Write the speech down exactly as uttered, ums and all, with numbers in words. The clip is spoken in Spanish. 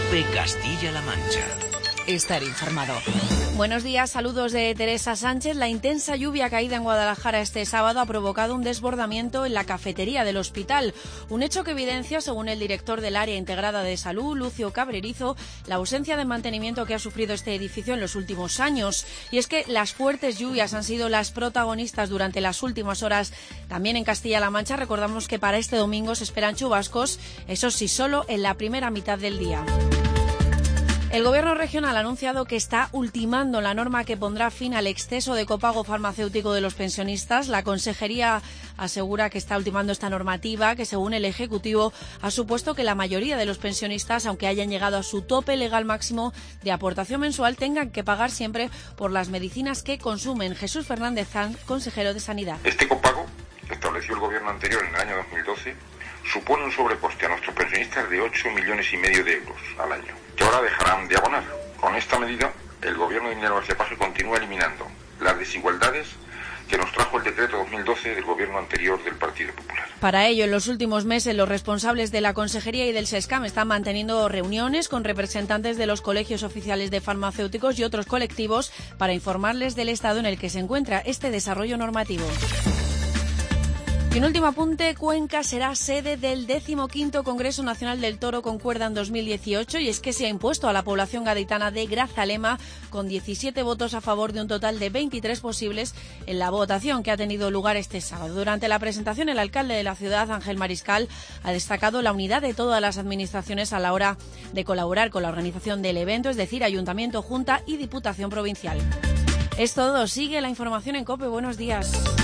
COPE Castilla-La Mancha. Estar informado. Buenos días, saludos de Teresa Sánchez. La intensa lluvia caída en Guadalajara este sábado ha provocado un desbordamiento en la cafetería del hospital. Un hecho que evidencia, según el director del área integrada de salud, Lucio Cabrerizo, la ausencia de mantenimiento que ha sufrido este edificio en los últimos años. Y es que las fuertes lluvias han sido las protagonistas durante las últimas horas. También en Castilla-La Mancha recordamos que para este domingo se esperan chubascos, eso sí, solo en la primera mitad del día. El Gobierno regional ha anunciado que está ultimando la norma que pondrá fin al exceso de copago farmacéutico de los pensionistas. La Consejería asegura que está ultimando esta normativa que, según el Ejecutivo, ha supuesto que la mayoría de los pensionistas, aunque hayan llegado a su tope legal máximo de aportación mensual, tengan que pagar siempre por las medicinas que consumen. Jesús Fernández Sanz, consejero de Sanidad. Este copago, que estableció el Gobierno anterior en el año dos mil doce, supone un sobrecoste a nuestros pensionistas de ocho millones y medio de euros al año, que ahora dejarán de abonar. Con esta medida, el Gobierno de Emiliano García Paje continúa eliminando las desigualdades que nos trajo el decreto dos mil doce del Gobierno anterior del Partido Popular. Para ello, en los últimos meses, los responsables de la Consejería y del SESCAM están manteniendo reuniones con representantes de los colegios oficiales de farmacéuticos y otros colectivos para informarles del estado en el que se encuentra este desarrollo normativo. Y un último apunte, Cuenca será sede del decimoquinto Congreso Nacional del Toro con Cuerda en dos mil dieciocho, y es que se ha impuesto a la población gaditana de Grazalema con diecisiete votos a favor de un total de veintitrés posibles en la votación que ha tenido lugar este sábado. Durante la presentación, el alcalde de la ciudad, Ángel Mariscal, ha destacado la unidad de todas las administraciones a la hora de colaborar con la organización del evento, es decir, Ayuntamiento, Junta y Diputación Provincial. Es todo, sigue la información en COPE. Buenos días.